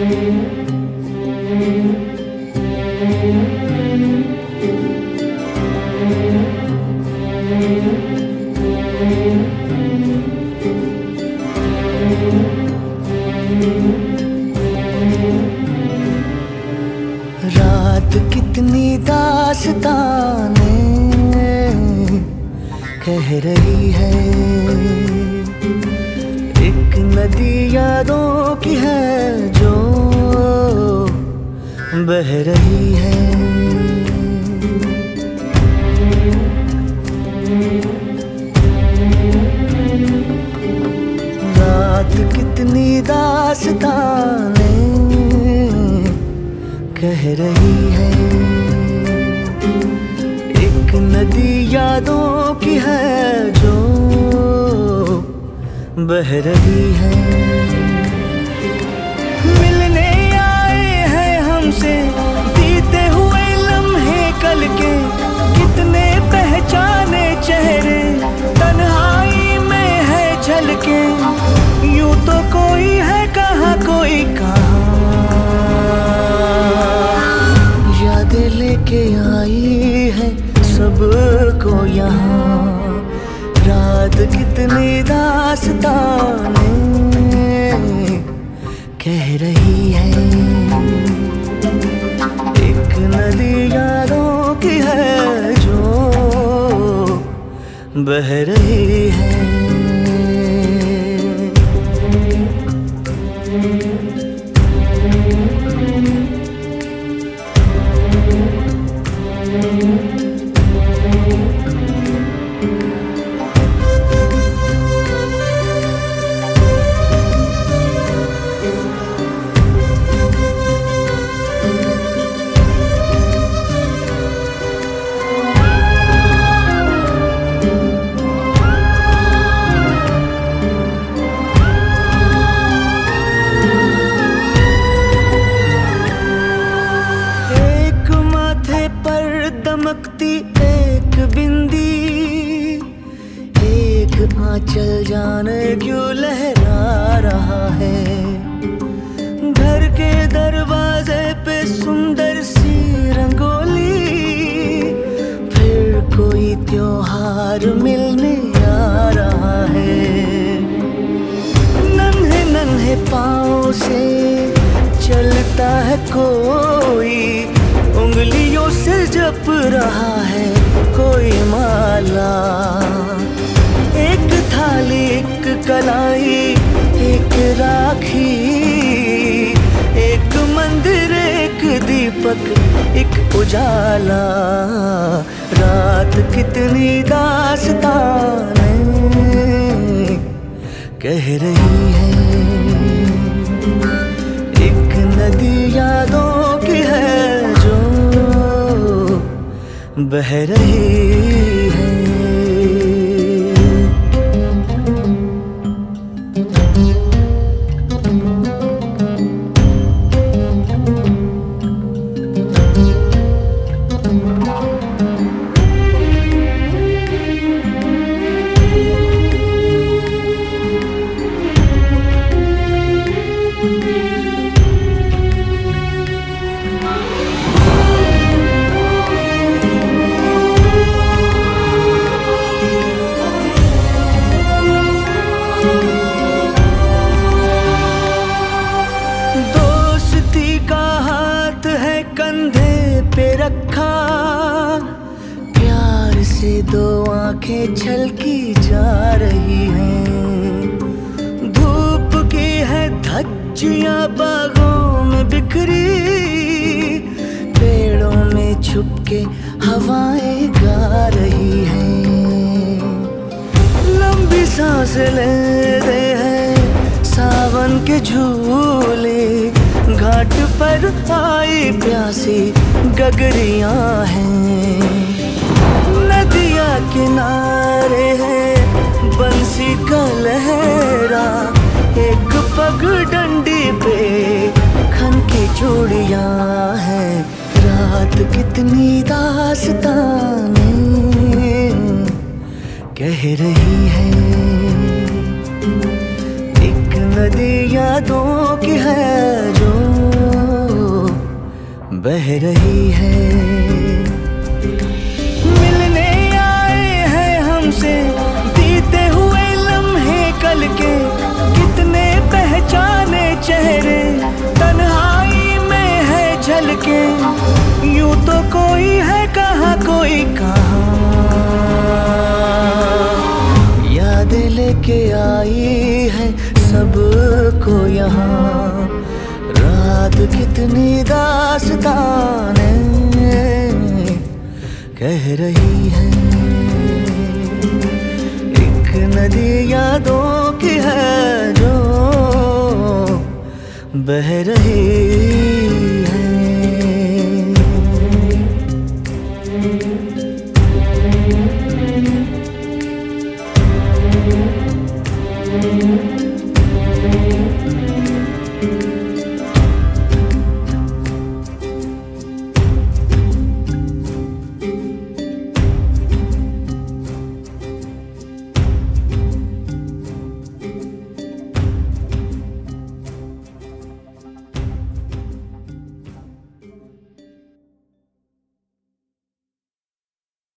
रात कितनी दास्तानें कह रही है, एक नदी यादों की है जो बह रही है। रात कितनी दास्तानें कह रही है, एक नदी यादों की है जो बह रही है। मिलने आए हैं हमसे बीते हुए लम्हे कल के, कितने पहचाने चेहरे तन्हाई में है झलके। यूं तो कोई है कहाँ कोई कहाँ, यादें लेके आई है सबको यहाँ। रात कितनी दास्तानें कह रही है, एक नदी यादों की है जो बह रही है। दमकती एक बिंदी, एक आंचल जाने क्यों लहरा रहा है। घर के दरवाजे पे सुंदर सी रंगोली, फिर कोई त्योहार मिलने आ रहा है। नन्हे नन्हे पाँव से चलता है कोई, उंगलियों से जप रहा है कोई माला। एक थाली एक कलाई एक राखी, एक मंदिर एक दीपक एक उजाला। रात कितनी दास्तानें कह रही है, एक नदी यादों की है जो बह रही है। दोस्ती का हाथ है कंधे पे रखा, प्यार से दो आंखें छलकी जा रही हैं। धूप की है धज्जियां बागों में बिखरी, पेड़ों में छुपके हवाएं गा रही हैं। लंबी सांस लेते हैं सावन के झूले, घाट पर आई प्यासी गगरियां हैं। नदिया किनारे है बंसी का लहरा, एक पग डंडी पे खन की चूड़ियां हैं। रात कितनी दास्तानें कह रही है, एक नदी यादों की है जो बह रही है। मिलने आए हैं हमसे बीते हुए लम्हे कल के, कितने पहचाने चेहरे तन्हाई में है झलके। यूं तो कोई है कहाँ कोई कहाँ, यादें लेके आई है सबको यहाँ। रात कितनी दास्ताने कह रही है, एक नदी यादों की है जो बह रही है।